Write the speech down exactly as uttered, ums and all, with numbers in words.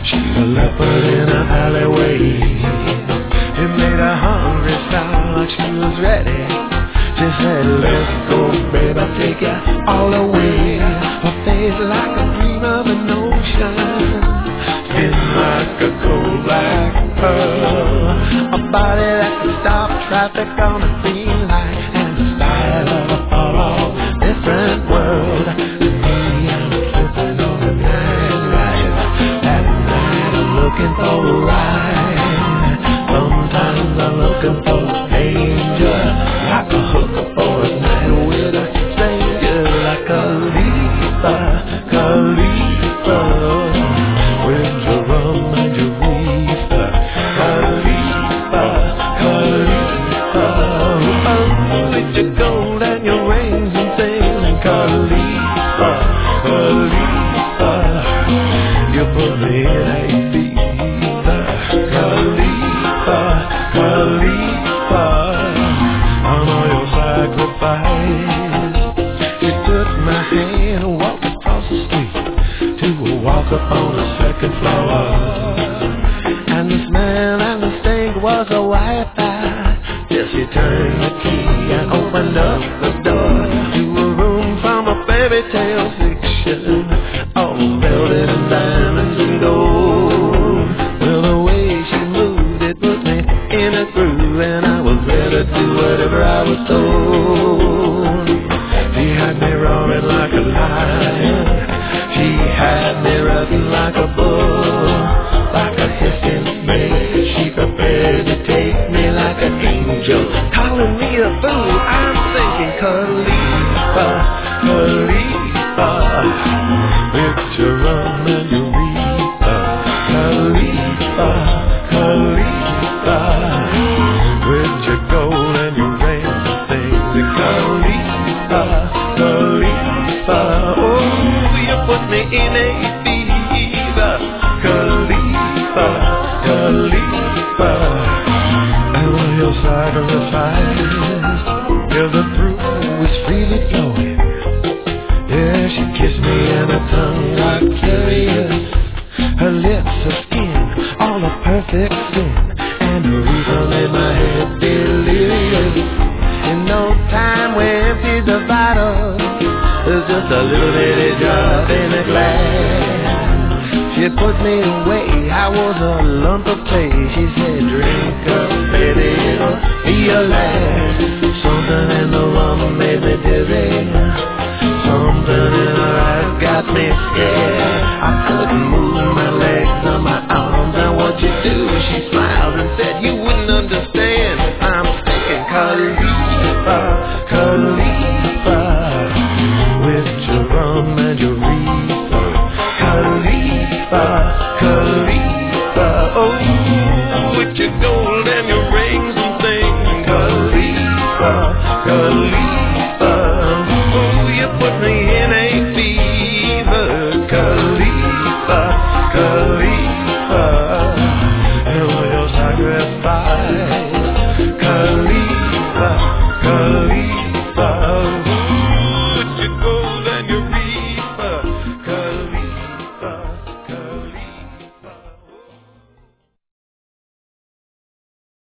She's a leopard in an alleyway. It made her hungry, sound like she was ready. She said, let's go, babe, I'll take you all the way. Her face like a dream of an ocean, skin like a cold black pearl, a body that could stop traffic on a green light, and the style of a far-off different world. Me, I'm slipping on a night ride. That night I'm looking for a ride. Sometimes I'm looking for a danger, like a hooker for a night with a stranger, like a Khalifa, Khalifa, with your rum and your reefer. Khalifa, Khalifa, oh, with your gold and your rings and things. Khalifa, Khalifa, you put me in a fever. Khalifa, Khalifa, honor your sacrifice. She took my hand and walked across the street to a walk up on the second floor. And the smell and the stink was a Wi-Fi. Till she turned the key and opened up the door to a room from a fairy tale fiction, all velvet and diamonds and gold. Well, the way she moved, it put me in a groove, and I was ready to do whatever I was told. She had me roaring like a lion, she had me rocking like a bull, like a hissing snake. She prepared to take me like an angel, calling me a fool. I'm thinking, Khalifa, Khalifa, with your rum and your reefer. Khalifa, Khalifa, with your gold and your rings and things. Khalifa, Khalifa, oh, you put me in a fever. Khalifa, Khalifa, and your sacrifice, till the fruit was freely flowing. Yeah, she kissed me and her tongue got curious. Her lips, her skin, all a perfect sin, and her reason made my head delirious. In no time we emptied the bottle. There's just a little bitty drop in a glass. She put me away, I was a lump of clay. She said, drink up, baby, it'll be your last. Something in the rum made me dizzy, something in her eyes got me scared. I couldn't move my legs or my arms, and what you do? She smiled and said, you wouldn't understand. I'm thinking, Khalifa, Khalifa, with your rum and your reefer. Khalifa, Khalifa, oh, with your gold and your rings and things. Khalifa, Khalifa, oh, you put me in a fever. Khalifa,